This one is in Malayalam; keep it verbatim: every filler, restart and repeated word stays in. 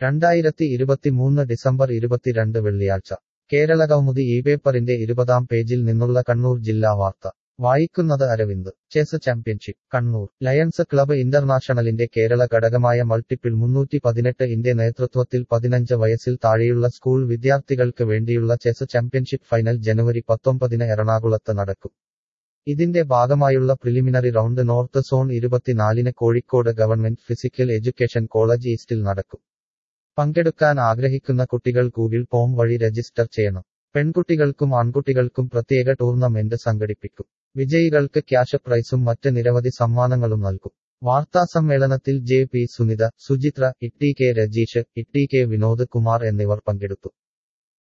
രണ്ടായിരത്തി ഇരുപത്തിമൂന്ന് ഡിസംബർ ഇരുപത്തിരണ്ട് വെള്ളിയാഴ്ച കേരളകൗമുദി ഈ പേപ്പറിന്റെ ഇരുപതാം പേജിൽ നിന്നുള്ള കണ്ണൂർ ജില്ലാ വാർത്ത വായിക്കുന്നത് Aravind. Chess championship Kannur. Lions Club ഇന്റർനാഷണലിന്റെ കേരള ഘടകമായ മൾട്ടിപ്പിൾ മുന്നൂറ്റി പതിനെട്ട് ഇന്റെ നേതൃത്വത്തിൽ പതിനഞ്ച് വയസ്സിൽ താഴെയുള്ള സ്കൂൾ വിദ്യാർത്ഥികൾക്ക് വേണ്ടിയുള്ള ചെസ് ചാമ്പ്യൻഷിപ്പ് ഫൈനൽ ജനുവരി പത്തൊമ്പതിന് എറണാകുളത്ത് നടക്കും. ഇതിന്റെ ഭാഗമായുള്ള പ്രിലിമിനറി റൗണ്ട് നോർത്ത് സോൺ ഇരുപത്തിനാലിന് Kozhikode government physical education college ഈസ്റ്റിൽ നടക്കും. പങ്കെടുക്കാൻ ആഗ്രഹിക്കുന്ന കുട്ടികൾ ഗൂഗിൾ ഫോം വഴി രജിസ്റ്റർ ചെയ്യണം. പെൺകുട്ടികൾക്കും ആൺകുട്ടികൾക്കും പ്രത്യേക ടൂർണമെന്റ് സംഘടിപ്പിക്കും. വിജയികൾക്ക് ക്യാഷ് പ്രൈസും മറ്റ് നിരവധി സമ്മാനങ്ങളും നൽകും. വാർത്താസമ്മേളനത്തിൽ J P Sunitha, Suchithra, E T K Rajeesh, E T K Vinod Kumar എന്നിവർ പങ്കെടുത്തു.